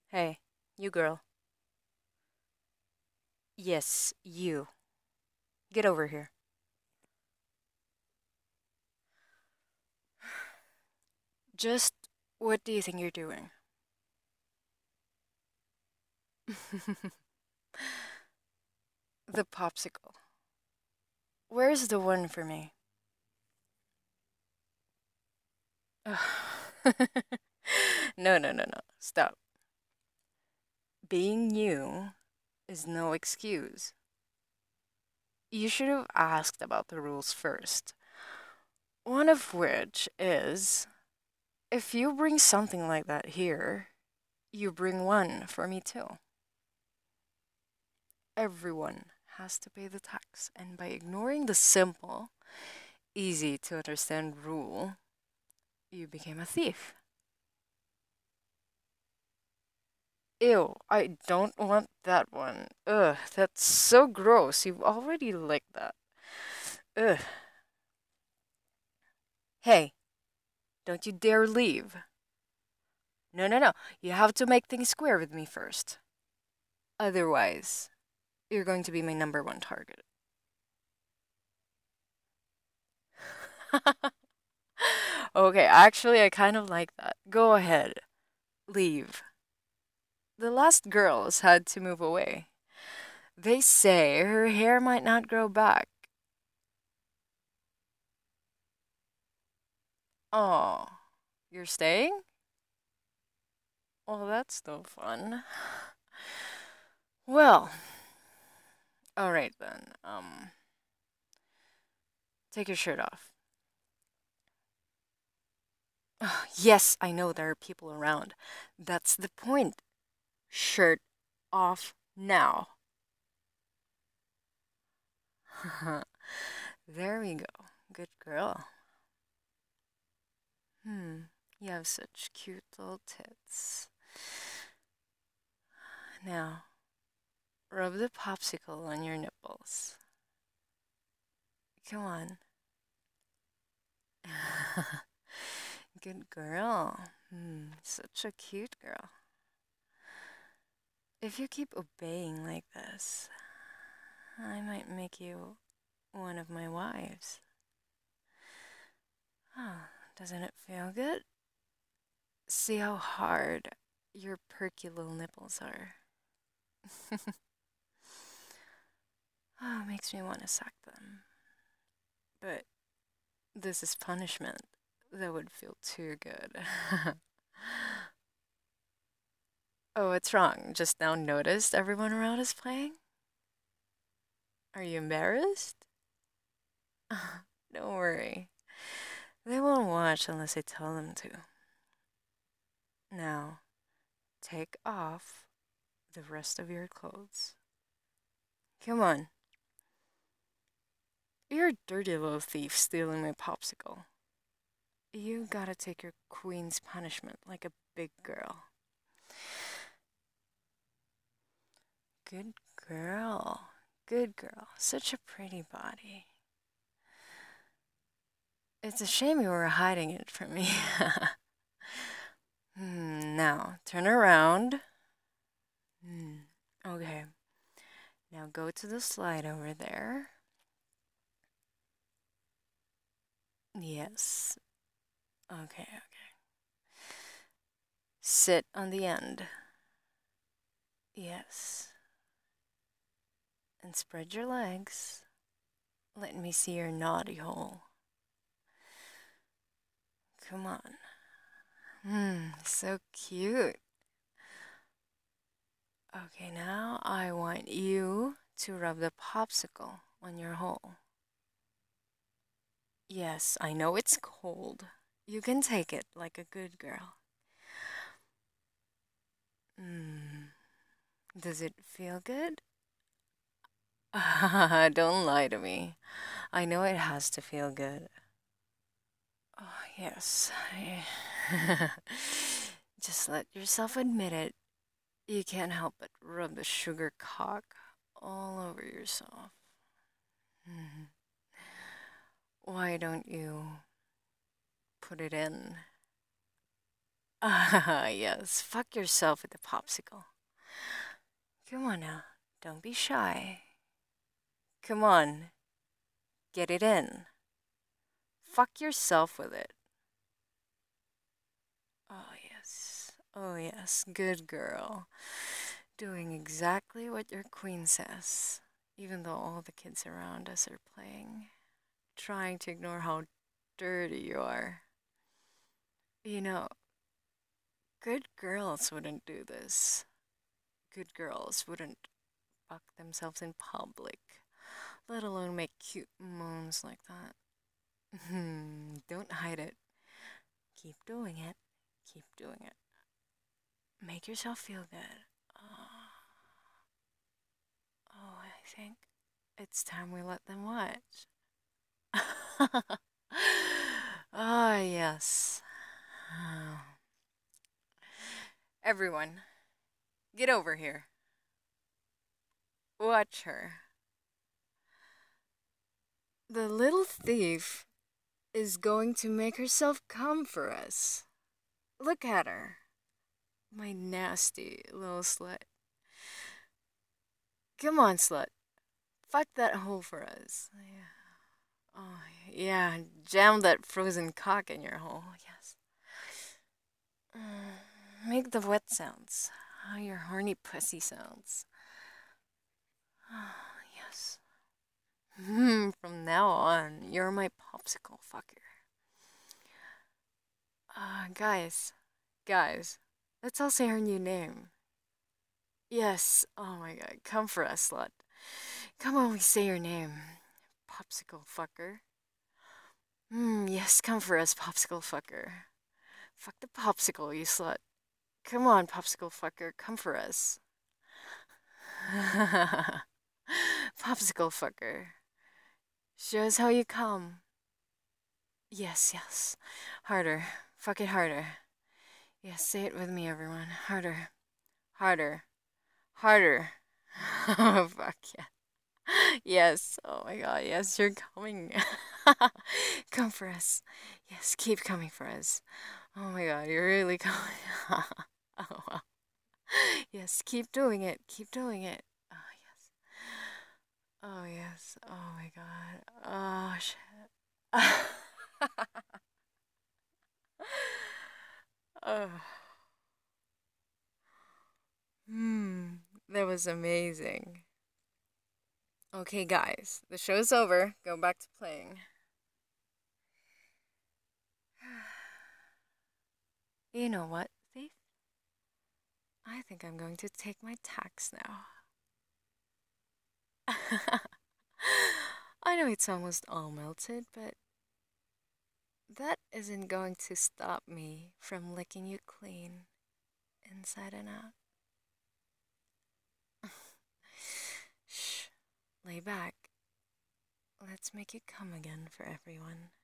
Hey, you girl. Yes, you. Get over here. Just what do you think you're doing? The popsicle. Where's the one for me? Ugh. No, no, no, no. Stop. Being new is no excuse. You should have asked about the rules first. One of which is if you bring something like that here, you bring one for me too. Everyone has to pay the tax, and by ignoring the simple, easy to understand rule, you became a thief. Ew, I don't want that one. Ugh, that's so gross. You've already licked that. Ugh. Hey, don't you dare leave. No, no, no. You have to make things square with me first. Otherwise, you're going to be my number one target. Okay, actually, I kind of like that. Go ahead. Leave. The last girls had to move away. They say her hair might not grow back. Oh, you're staying? Well, that's no fun. Well, all right then. Take your shirt off. Yes, I know there are people around. That's the point. Shirt off now. There we go. Good girl. Hmm, you have such cute little tits. Now, rub the popsicle on your nipples. Come on. Good girl. Such a cute girl. If you keep obeying like this, I might make you one of my wives. Oh, doesn't it feel good? See how hard your perky little nipples are. Oh, makes me want to suck them. But this is punishment. That would feel too good. Oh, what's wrong? Just now noticed everyone around is playing? Are you embarrassed? Don't worry. They won't watch unless I tell them to. Now, take off the rest of your clothes. Come on. You're a dirty little thief stealing my popsicle. You gotta take your queen's punishment like a big girl. Good girl. Good girl. Such a pretty body. It's a shame you were hiding it from me. Now, turn around. Okay. Now go to the slide over there. Yes. Okay, okay. Sit on the end. Yes. And spread your legs. Let me see your naughty hole. Come on. So cute. Okay, now I want you to rub the popsicle on your hole. Yes, I know it's cold. You can take it like a good girl. Hmm. Does it feel good? Don't lie to me. I know it has to feel good. Oh, yes. Just let yourself admit it. You can't help but rub the sugar cock all over yourself. Mhm. Why don't you put it in? Ah, yes. Fuck yourself with the popsicle. Come on now. Don't be shy. Come on. Get it in. Fuck yourself with it. Oh, yes. Oh, yes. Good girl. Doing exactly what your queen says, even though all the kids around us are playing, trying to ignore how dirty you are. You know, good girls wouldn't do this. Good girls wouldn't fuck themselves in public, let alone make cute moans like that. Don't hide it. Keep doing it. Keep doing it. Make yourself feel good. Oh, I think it's time we let them watch. Ah, yes. Everyone, get over here. Watch her. The little thief is going to make herself come for us. Look at her. My nasty little slut. Come on, slut. Fuck that hole for us. Yeah. Oh, yeah. Jam that frozen cock in your hole. Yes. Make the wet sounds. Your horny pussy sounds. Yes. From now on, you're my popsicle fucker. Guys. Guys. Let's all say her new name. Yes. Oh my god. Come for us, slut. Come on, we say your name. Popsicle fucker. Yes, come for us, popsicle fucker. Fuck the popsicle, you slut. Come on, popsicle fucker, come for us. Popsicle fucker. Show us how you come. Yes, yes. Harder. Fuck it harder. Yes, say it with me, everyone. Harder. Harder. Harder. Oh, fuck yeah. Yes. Oh my god. Yes, you're coming. Come for us. Yes, keep coming for us. Oh my god, you're really coming. Oh wow. Yes, keep doing it. Keep doing it. Oh yes. Oh yes. Oh my god. Oh shit. Oh. That was amazing. Okay, guys, the show's over. Go back to playing. You know what, Thief? I think I'm going to take my tax now. I know it's almost all melted, but that isn't going to stop me from licking you clean, inside and out. Shh, lay back. Let's make it come again for everyone.